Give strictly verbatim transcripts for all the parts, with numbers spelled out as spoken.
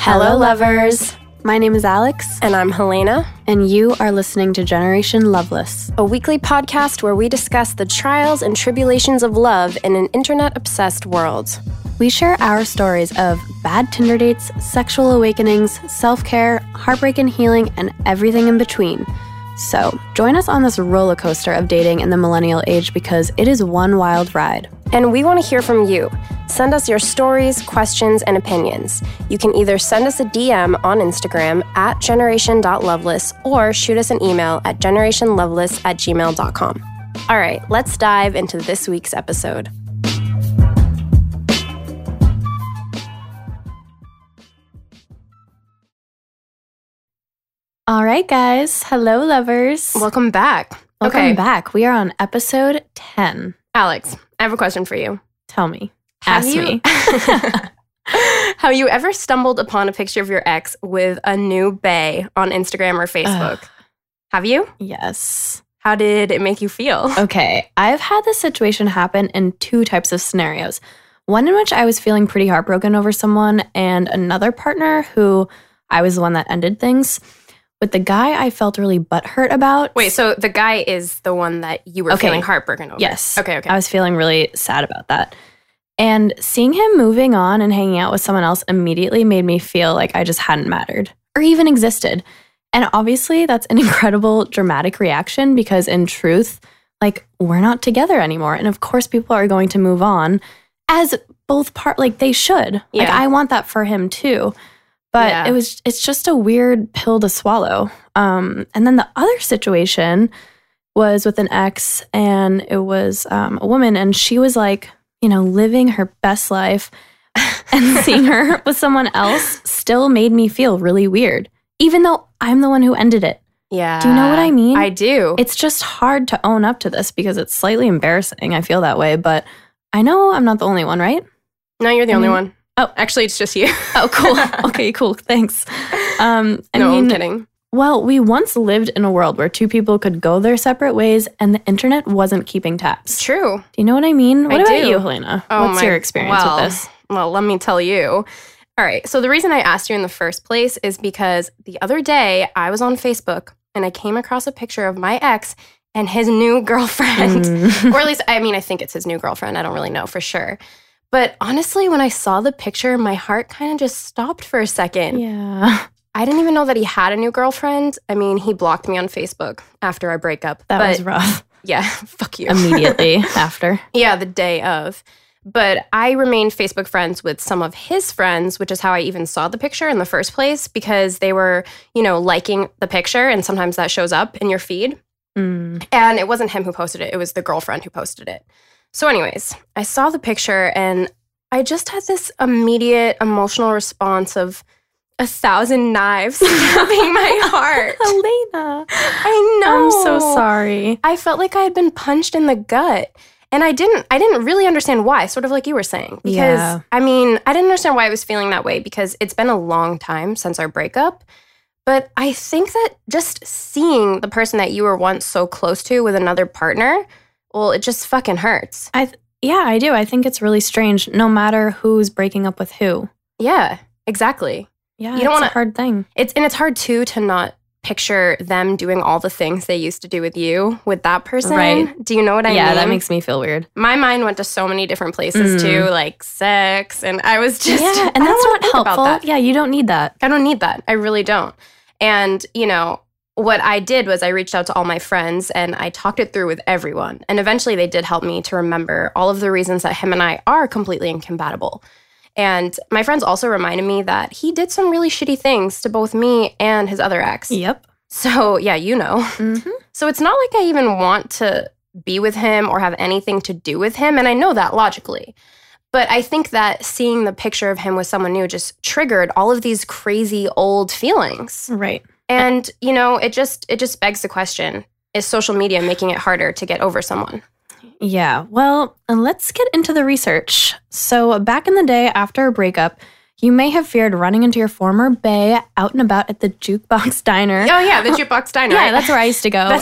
Hello, lovers. My name is Alex. And I'm Helena. And you are listening to Generation Loveless, a weekly podcast where we discuss the trials and tribulations of love in an internet-obsessed world. We share our stories of bad Tinder dates, sexual awakenings, self-care, heartbreak and healing, and everything in between. So, join us on this roller coaster of dating in the millennial age because it is one wild ride. And we want to hear from you. Send us your stories, questions, and opinions. You can either send us a D M on Instagram at generation dot loveless or shoot us an email at generation loveless at gmail dot com. All right, let's dive into this week's episode. All right, guys. Hello, lovers. Welcome back. Welcome okay. back. We are on episode ten. Alex, I have a question for you. Tell me. Have Ask you, me. Have you ever stumbled upon a picture of your ex with a new bae on Instagram or Facebook? Ugh. Have you? Yes. How did it make you feel? Okay. I've had this situation happen in two types of scenarios. One in which I was feeling pretty heartbroken over someone, and another partner who I was the one that ended things. With the guy, I felt really butthurt about. Wait, so the guy is the one that you were okay. feeling heartbroken over? Yes. Okay, okay. I was feeling really sad about that. And seeing him moving on and hanging out with someone else immediately made me feel like I just hadn't mattered or even existed. And obviously, that's an incredible dramatic reaction because in truth, like, we're not together anymore. And of course, people are going to move on as both part, like they should. Yeah. Like, I want that for him too. But yeah. it was, it's just a weird pill to swallow. Um, and then the other situation was with an ex, and it was um, a woman, and she was like, you know, living her best life, and seeing her with someone else still made me feel really weird, even though I'm the one who ended it. Yeah. Do you know what I mean? I do. It's just hard to own up to this because it's slightly embarrassing. I feel that way, but I know I'm not the only one, right? No, you're the I only mean, one. Oh, actually, it's just you. Oh, cool. Okay, cool. Thanks. Um, I no, mean, I'm kidding. Well, we once lived in a world where two people could go their separate ways and the internet wasn't keeping tabs. True. Do you know what I mean? What I about do. you, Helena? Oh, What's my, your experience well, with this? Well, let me tell you. All right. So the reason I asked you in the first place is because the other day I was on Facebook and I came across a picture of my ex and his new girlfriend. Mm. Or at least, I mean, I think it's his new girlfriend. I don't really know for sure. But honestly, when I saw the picture, my heart kind of just stopped for a second. Yeah. I didn't even know that he had a new girlfriend. I mean, he blocked me on Facebook after our breakup. That but was rough. Yeah, fuck you. Immediately after. Yeah, the day of. But I remained Facebook friends with some of his friends, which is how I even saw the picture in the first place, because they were, you know, liking the picture, and sometimes that shows up in your feed. Mm. And it wasn't him who posted it. It was the girlfriend who posted it. So anyways, I saw the picture and I just had this immediate emotional response of a thousand knives stabbing my heart. Helena. I know. I'm so sorry. I felt like I had been punched in the gut. And I didn't I didn't really understand why, sort of like you were saying. Because, Yeah. I mean, I didn't understand why I was feeling that way because it's been a long time since our breakup. But I think that just seeing the person that you were once so close to with another partner, well, it just fucking hurts. I th- yeah, I do. I think it's really strange, no matter who's breaking up with who. Yeah, exactly. Yeah, You it's don't wanna- a hard thing. It's and it's hard too to not picture them doing all the things they used to do with you with that person. Right. Do you know what I yeah, mean? that makes me feel weird. My mind went to so many different places Mm. too, like sex, and I was just yeah, I and don't that's wanna not think about helpful. that. Yeah, you don't need that. I don't need that. I really don't. And, you know, what I did was I reached out to all my friends and I talked it through with everyone. And eventually they did help me to remember all of the reasons that him and I are completely incompatible. And my friends also reminded me that he did some really shitty things to both me and his other ex. Yep. So, yeah, you know. Mm-hmm. So it's not like I even want to be with him or have anything to do with him. And I know that logically. But I think that seeing the picture of him with someone new just triggered all of these crazy old feelings. Right. And, you know, it just it just begs the question, is social media making it harder to get over someone? Yeah. Well, let's get into the research. So back in the day after a breakup, You may have feared running into your former bae out and about at the Jukebox Diner. Oh, yeah, the Jukebox Diner. Yeah, right? That's where I used to go.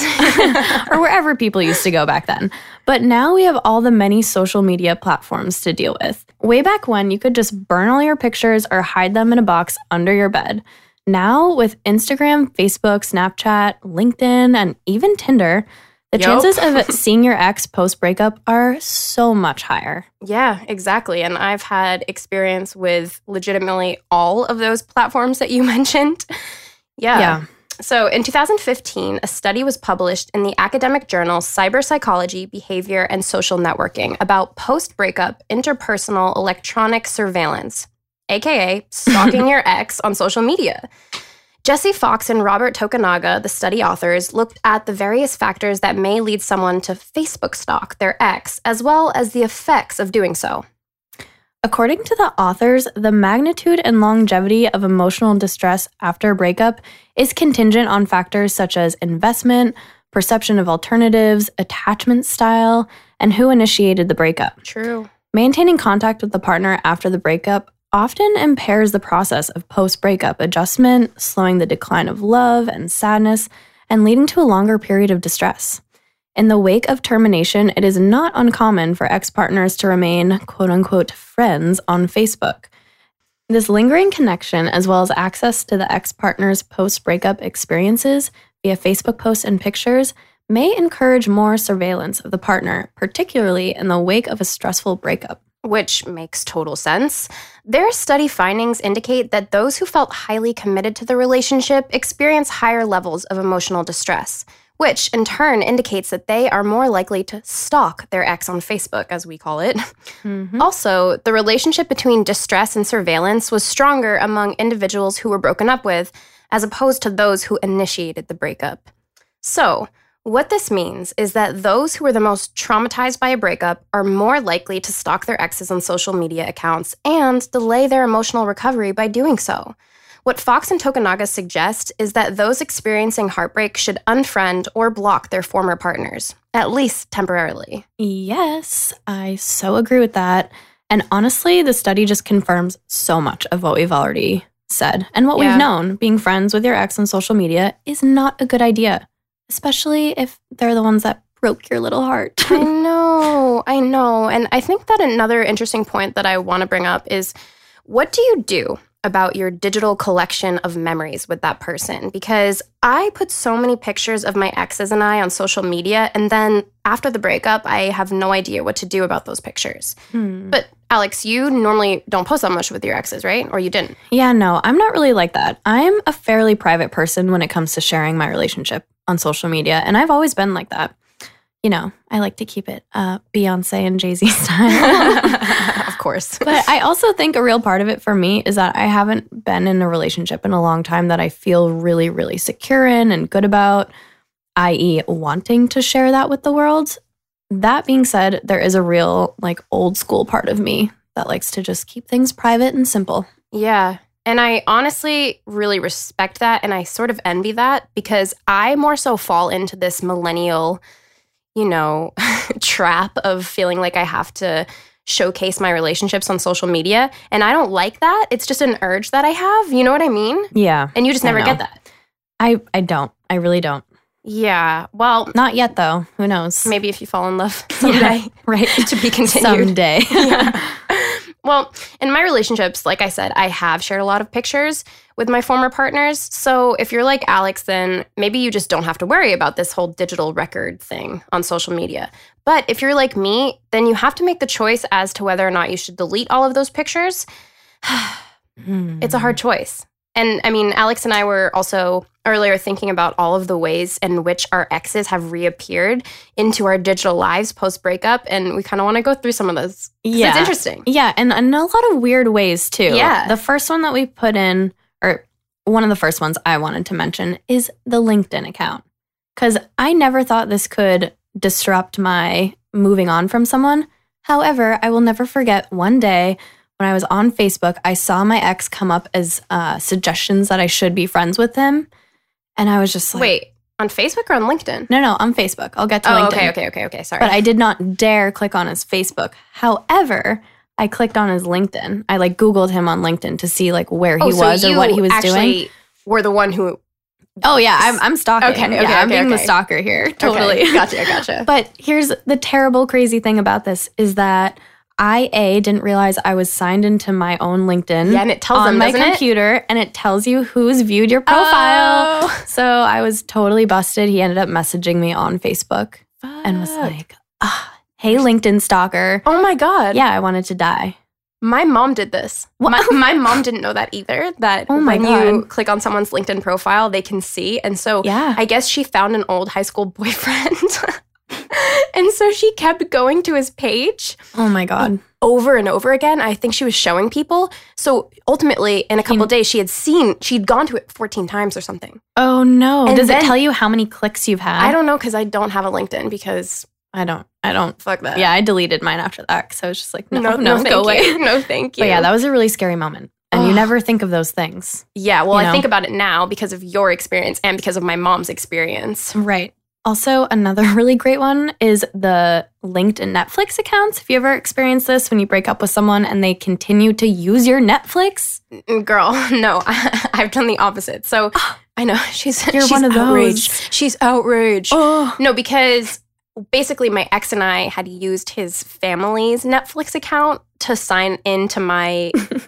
Or wherever people used to go back then. But now we have all the many social media platforms to deal with. Way back when, you could just burn all your pictures or hide them in a box under your bed. Now, with Instagram, Facebook, Snapchat, LinkedIn, and even Tinder, the Yep. chances of seeing your ex post-breakup are so much higher. Yeah, exactly. And I've had experience with legitimately all of those platforms that you mentioned. Yeah. Yeah. So in two thousand fifteen, a study was published in the academic journal Cyberpsychology, Behavior, and Social Networking about post-breakup interpersonal electronic surveillance, aka stalking your ex on social media. Jesse Fox and Robert Tokunaga, the study authors, looked at the various factors that may lead someone to Facebook stalk their ex, as well as the effects of doing so. According to the authors, the magnitude and longevity of emotional distress after a breakup is contingent on factors such as investment, perception of alternatives, attachment style, and who initiated the breakup. True. Maintaining contact with the partner after the breakup often impairs the process of post-breakup adjustment, slowing the decline of love and sadness, and leading to a longer period of distress. In the wake of termination, it is not uncommon for ex-partners to remain quote-unquote friends on Facebook. This lingering connection, as well as access to the ex-partner's post-breakup experiences via Facebook posts and pictures, may encourage more surveillance of the partner, particularly in the wake of a stressful breakup. Which makes total sense. Their study findings indicate that those who felt highly committed to the relationship experience higher levels of emotional distress, which in turn indicates that they are more likely to stalk their ex on Facebook, as we call it. Mm-hmm. Also, the relationship between distress and surveillance was stronger among individuals who were broken up with, as opposed to those who initiated the breakup. So, what this means is that those who are the most traumatized by a breakup are more likely to stalk their exes on social media accounts and delay their emotional recovery by doing so. What Fox and Tokunaga suggest is that those experiencing heartbreak should unfriend or block their former partners, at least temporarily. Yes, I so agree with that. And honestly, the study just confirms so much of what we've already said and what Yeah. we've known. Being friends with your ex on social media is not a good idea, especially if they're the ones that broke your little heart. I know, I know. And I think that another interesting point that I want to bring up is, what do you do about your digital collection of memories with that person? Because I put so many pictures of my exes and I on social media, and then after the breakup, I have no idea what to do about those pictures. Hmm. But Alex, you normally don't post that much with your exes, right? Or you didn't? Yeah, no, I'm not really like that. I'm a fairly private person when it comes to sharing my relationship on social media, and I've always been like that. You know, I like to keep it uh, Beyonce and Jay-Z style. Of course. But I also think a real part of it for me is that I haven't been in a relationship in a long time that I feel really, really secure in and good about, that is wanting to share that with the world. That being said, there is a real, like, old school part of me that likes to just keep things private and simple. Yeah. And I honestly really respect that, and I sort of envy that, because I more so fall into this millennial, you know, trap of feeling like I have to showcase my relationships on social media. And I don't like that. It's just an urge that I have. You know what I mean? Yeah. And you just never get that. I, I don't. I really don't. Yeah. Well, not yet, though. Who knows? Maybe if you fall in love someday. Yeah, right. To be continued. Someday. Yeah. Well, in my relationships, like I said, I have shared a lot of pictures with my former partners. So if you're like Alex, then maybe you just don't have to worry about this whole digital record thing on social media. But if you're like me, then you have to make the choice as to whether or not you should delete all of those pictures. hmm. It's a hard choice. And I mean, Alex and I were also earlier thinking about all of the ways in which our exes have reappeared into our digital lives post-breakup, and we kind of want to go through some of those. Yeah. It's interesting. Yeah, and in a lot of weird ways, too. Yeah. The first one that we put in, or one of the first ones I wanted to mention, is the LinkedIn account. Because I never thought this could disrupt my moving on from someone. However, I will never forget one day when I was on Facebook, I saw my ex come up as uh, suggestions that I should be friends with him. And I was just like... Wait, on Facebook or on LinkedIn? No, no, on Facebook. I'll get to oh, LinkedIn. okay, okay, okay, okay, sorry. But I did not dare click on his Facebook. However, I clicked on his LinkedIn. I like Googled him on LinkedIn to see like where he oh, so was or you what he was actually doing. were the one who. Oh yeah, I'm I'm stalking. Okay, okay, yeah, I'm okay, being the okay. stalker here. Totally. Okay, gotcha, gotcha. But here's the terrible, crazy thing about this is that I A didn't realize I was signed into my own LinkedIn. Yeah, and it tells on them, my doesn't it? computer, and it tells you who's viewed your profile. Oh. So I was totally busted. He ended up messaging me on Facebook and was Fuck. like, ah, "Hey, LinkedIn stalker." Oh my God. Yeah, I wanted to die. My mom did this. My, my mom didn't know that either, that Oh my when you God. click on someone's LinkedIn profile, they can see. And so Yeah. I guess she found an old high school boyfriend. And so she kept going to his page Oh my God. over and over again. I think she was showing people. So ultimately, in a couple He- days, she had seen, she'd gone to it fourteen times or something. Oh no. And Does then- it tell you how many clicks you've had? I don't know because I don't have a LinkedIn because I don't. I don't. fuck that. Yeah, I deleted mine after that because I was just like, no, no, no, no, go thank away. you. No, thank you. But yeah, that was a really scary moment. And you Ugh. never think of those things. yeah, well, you I know? think about it now because of your experience and because of my mom's experience. Right. Also, another really great one is the linked and Netflix accounts. Have you ever experienced this when you break up with someone and they continue to use your Netflix? Girl, no, I've done the opposite. So I know she's You're she's one of those. outraged. She's outraged. Oh. No, because basically my ex and I had used his family's Netflix account to sign into my,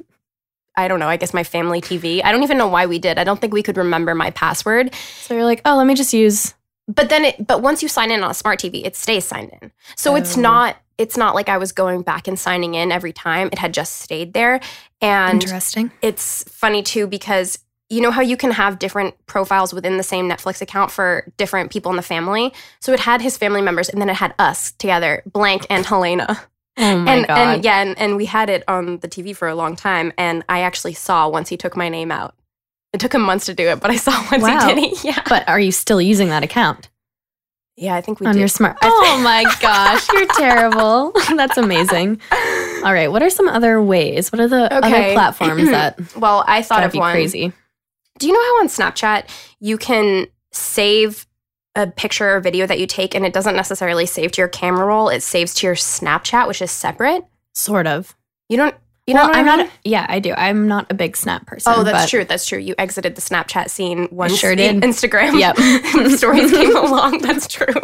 I don't know, I guess my family T V. I don't even know why we did. I don't think we could remember my password. So you're like, oh, let me just use. But then it, but once you sign in on a smart T V, it stays signed in. So it's Oh. not, it's not like I was going back and signing in every time. It had just stayed there. And Interesting. it's funny too because you know how you can have different profiles within the same Netflix account for different people in the family? So it had his family members and then it had us together, Blank and Helena. Oh my and, God. and yeah, and, and we had it on the T V for a long time. And I actually saw once he took my name out. It took him months to do it, but I saw once Wow. he did it. Yeah. But are you still using that account Yeah, I think we on did. your smart? I Oh my gosh, you're terrible. That's amazing. All right, what are some other ways? What are the Okay. other platforms that Well, I thought gotta of be one. crazy? Do you know how on Snapchat you can save a picture or video that you take and it doesn't necessarily save to your camera roll? It saves to your Snapchat, which is separate. Sort of. You don't, you know well, what I'm I mean? not. Yeah, I do. I'm not a big Snap person. Oh, that's but true. That's true. You exited the Snapchat scene once sure the did. Instagram Yep. stories came along. That's true.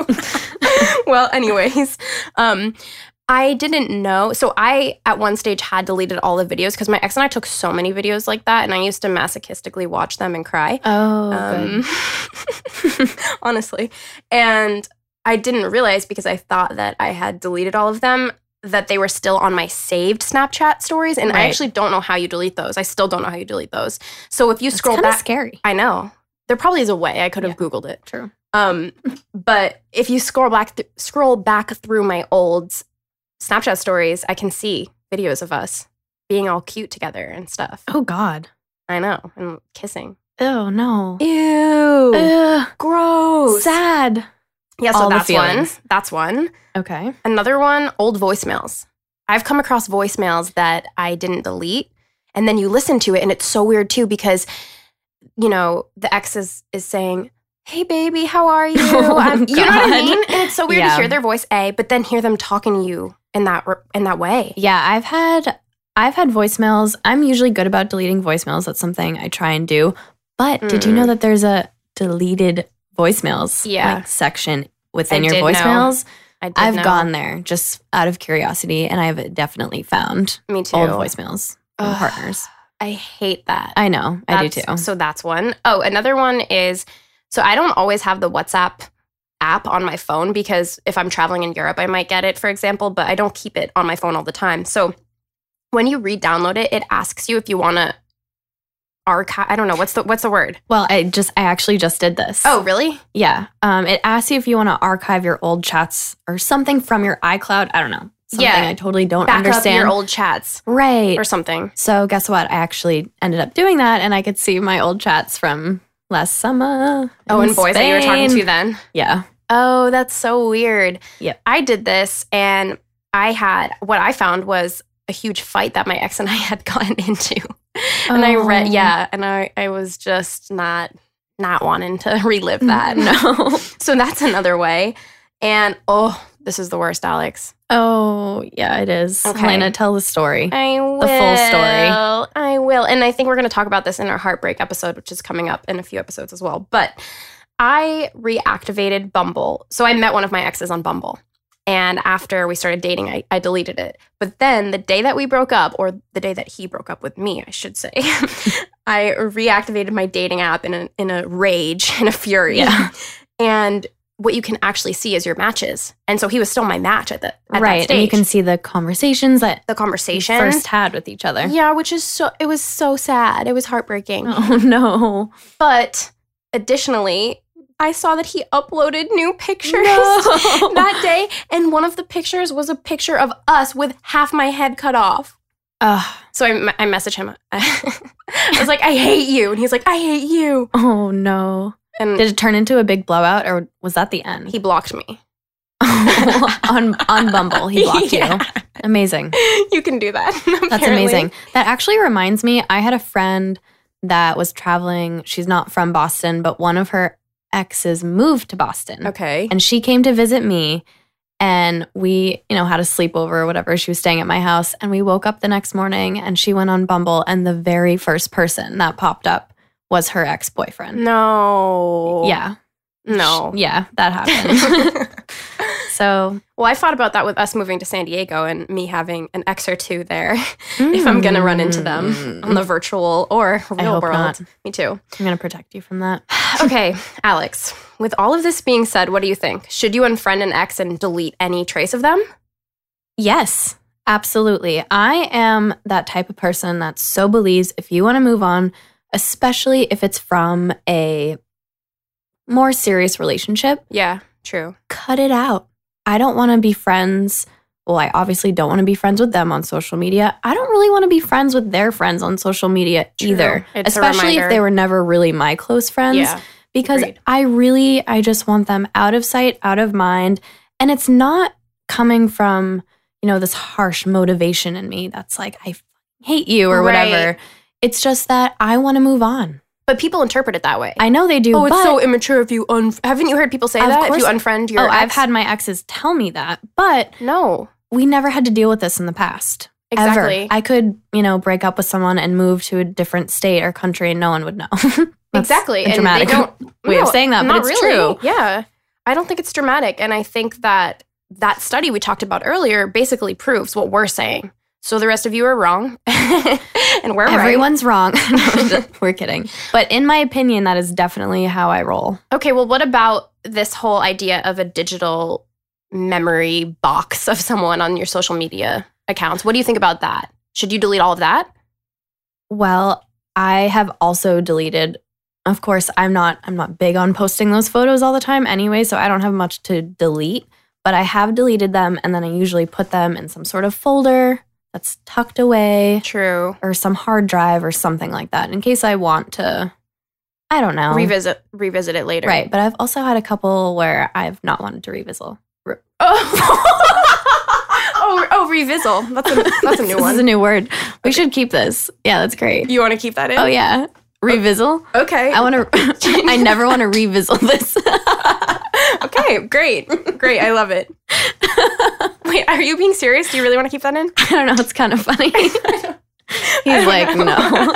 Well, anyways, um, I didn't know. So I, at one stage, had deleted all the videos because my ex and I took so many videos like that, and I used to masochistically watch them and cry. Oh, Um, good. honestly. And I didn't realize because I thought that I had deleted all of them that they were still on my saved Snapchat stories. And I Right. actually don't know how you delete those. I still don't know how you delete those. So if you It's scroll kinda back, scary. I know. There probably is a way. I could have Yeah. Googled it. True. Um, but if you scroll back, th- scroll back through my old Snapchat stories, I can see videos of us being all cute together and stuff. Oh God. I know, and kissing. Oh no. Ew, Ugh, gross. sad. Yeah, so All the that's one. feelings. That's one. Okay. Another one, old voicemails. I've come across voicemails that I didn't delete, and then you listen to it, and it's so weird too because, you know, the ex is is saying, "Hey, baby, how are you?" Oh, I'm- you know what I God. mean? And it's so weird Yeah. to hear their voice, A, but then hear them talking to you in that in that way. Yeah, I've had I've had voicemails. I'm usually good about deleting voicemails. That's something I try and do. But did you know Mm. that there's a deleted voicemails Yeah. like, section within I your did know. voicemails? I did I've know. gone there just out of curiosity, and I've definitely found Me too. old voicemails from Ugh. partners. I hate that. I know, I do That's- too. So that's one. Oh, another one is, so I don't always have the WhatsApp app on my phone because if I'm traveling in Europe, I might get it, for example, but I don't keep it on my phone all the time. So when you re-download it, it asks you if you want to archive. I don't know. What's the what's the word? Well, I just I actually just did this. Oh, really? yeah. Um, it asks you if you want to archive your old chats or something from your iCloud. I don't know. Something Yeah. I totally don't Back understand. up your old chats right. or something. So guess what? I actually ended up doing that, and I could see my old chats from last summer. Oh, in and boys that you were talking Spain. to then. Yeah. Oh, that's so weird. Yep. I did this and I had, what I found was a huge fight that my ex and I had gotten into. And I read, Oh. yeah, and I, I was just not, not wanting to relive that. No. So that's another way. And oh, this is the worst, Alex. Oh, yeah, it is. Okay. Helena, tell the story. I will. The full story. I will. And I think we're going to talk about this in our heartbreak episode, which is coming up in a few episodes as well. But I reactivated Bumble. So I met one of my exes on Bumble. And after we started dating, I, I deleted it. But then the day that we broke up, or the day that he broke up with me, I should say, I reactivated my dating app in a, in a rage, in a fury. Yeah. And what you can actually see is your matches. And so he was still my match at, the, at right, that stage. and you can see the conversations that the you conversation first had with each other. Yeah, which is so, it was so sad. It was heartbreaking. Oh, no. But additionally, I saw that he uploaded new pictures No. that day. And one of the pictures was a picture of us with half my head cut off. Ugh. So I, I messaged him. I was like, I hate you. And he's like, I hate you. Oh, no. And Did it turn into a big blowout, or was that the end? he blocked me. on on Bumble, he blocked Yeah. you. Amazing. You can do that. That's apparently. amazing. That actually reminds me, I had a friend that was traveling. She's not from Boston, but one of her exes moved to Boston. Okay. And she came to visit me, and we, you know, had a sleepover or whatever. She was staying at my house, and we woke up the next morning and she went on Bumble, and the very first person that popped up was her ex-boyfriend. No. Yeah. No. Yeah, that happened. So, Well, I thought about that with us moving to San Diego and me having an ex or two there if I'm going to run into them Mm. on the virtual or real hope world. not. Me too. I'm going to protect you from that. Okay, Alex, with all of this being said, what do you think? Should you unfriend an ex and delete any trace of them? Yes, absolutely. I am that type of person that so believes if you want to move on, especially if it's from a more serious relationship, Yeah, true. cut it out. I don't want to be friends. Well, I obviously don't want to be friends with them on social media. I don't really want to be friends with their friends on social media True. either, It's a especially if reminder. they were never really my close friends. Yeah. Because agreed. I really, I just want them out of sight, out of mind. And it's not coming from, you know, this harsh motivation in me that's like, I hate you or Right. whatever. It's just that I want to move on. But people interpret it that way. I know they do. oh, it's but so immature if you un. Haven't you heard people say Of that? If course. you unfriend your oh, ex? I've had my exes tell me that, but No. we never had to deal with this in the past. Exactly. Ever. I could, you know, break up with someone and move to a different state or country and no one would know. That's Exactly. a And dramatic they don't, way of no, saying that, but not it's really. true. Yeah. I don't think it's dramatic. And I think that that study we talked about earlier basically proves what we're saying. So the rest of you are wrong. And we're right. Everyone's wrong. No, we're kidding. But in my opinion, that is definitely how I roll. Okay, well, what about this whole idea of a digital memory box of someone on your social media accounts? What do you think about that? Should you delete all of that? Well, I have also deleted. Of course, I'm not I'm not big on posting those photos all the time anyway, so I don't have much to delete, but I have deleted them and then I usually put them in some sort of folder that's tucked away True. or some hard drive or something like that in case I want to, I don't know. Revisit revisit it later. Right, but I've also had a couple where I've not wanted to revisit. Oh, oh, oh, revisit. That's a that's a new This is a one. new word. We should keep this. Yeah, that's great. You want to keep that in? Oh yeah, revisit. Okay. I want to. I never want to revisit this. Okay, great. Great. I love it. Wait, are you being serious? Do you really want to keep that in? I don't know. It's kind of funny. He's like, no.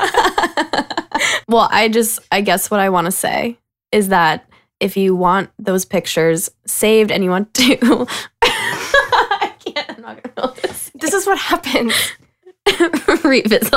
Well, I just, I guess what I want to say is that if you want those pictures saved and you want to, I can't. I'm not gonna hold this. This is what happens. Revisit.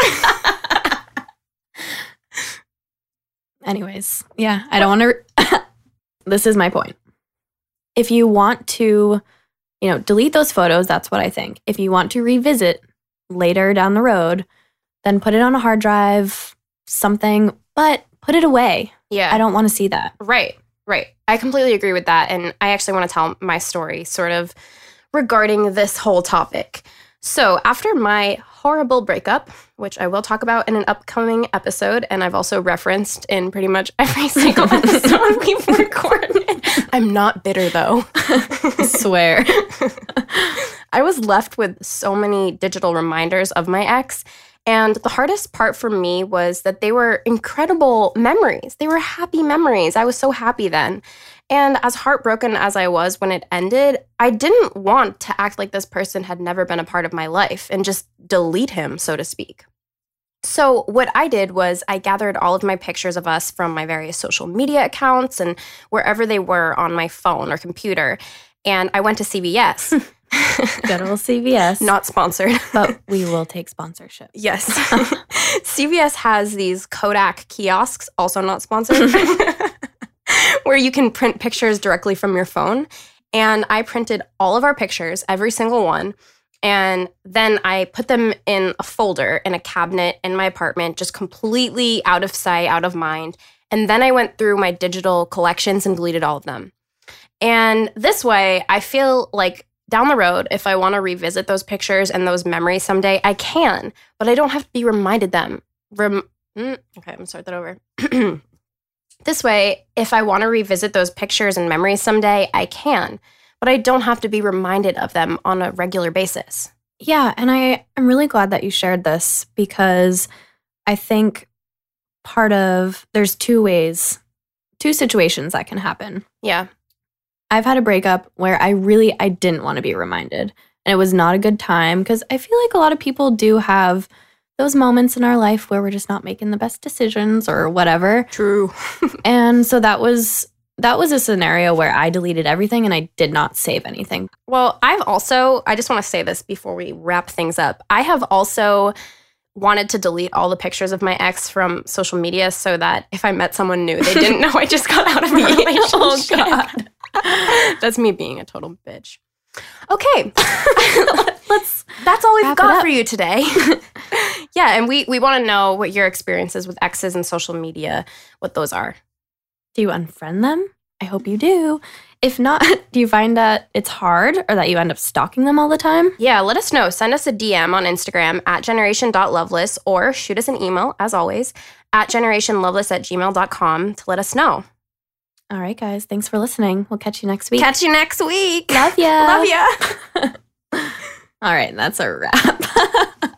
Anyways, yeah, I don't want to. Re- this is my point. If you want to, you know, delete those photos, that's what I think. If you want to revisit later down the road, then put it on a hard drive, something, but put it away. Yeah. I don't want to see that. Right, right. I completely agree with that. And I actually want to tell my story sort of regarding this whole topic. So after my horrible breakup, which I will talk about in an upcoming episode, and I've also referenced in pretty much every single episode we've recorded. I'm not bitter though. I swear. I was left with so many digital reminders of my ex. And the hardest part for me was that they were incredible memories. They were happy memories. I was so happy then. And as heartbroken as I was when it ended, I didn't want to act like this person had never been a part of my life and just delete him, so to speak. So what I did was I gathered all of my pictures of us from my various social media accounts and wherever they were on my phone or computer. And I went to C V S. Good old C V S. Not sponsored. But we will take sponsorship. Yes. C V S has these Kodak kiosks, also not sponsored, where you can print pictures directly from your phone. And I printed all of our pictures, every single one. And then I put them in a folder in a cabinet in my apartment, just completely out of sight, out of mind. And then I went through my digital collections and deleted all of them. And this way, I feel like down the road, if I want to revisit those pictures and those memories someday, I can, but I don't have to be reminded them. Rem- mm, okay, I'm going to start that over. This way, if I want to revisit those pictures and memories someday, I can, but I don't have to be reminded of them on a regular basis. Yeah, and I am really glad that you shared this because I think part of, there's two ways, two situations that can happen. Yeah. I've had a breakup where I really, I didn't want to be reminded. And it was not a good time because I feel like a lot of people do have those moments in our life where we're just not making the best decisions or whatever. True. And so that was that was a scenario where I deleted everything and I did not save anything. Well, I've also, I just want to say this before we wrap things up. I have also wanted to delete all the pictures of my ex from social media so that if I met someone new, they didn't know I just got out of a relationship. Oh, God. That's me being a total bitch. Okay. Let's That's all we've wrap it got up. for you today. Yeah, and we, we want to know what your experiences with exes and social media, what those are. Do you unfriend them? I hope you do. If not, do you find that it's hard or that you end up stalking them all the time? Yeah, let us know. Send us a D M on Instagram at generation dot loveless or shoot us an email, as always, at generationloveless at gmail dot com to let us know. All right, guys. Thanks for listening. We'll catch you next week. Catch you next week. Love ya. Love ya. All right, that's a wrap.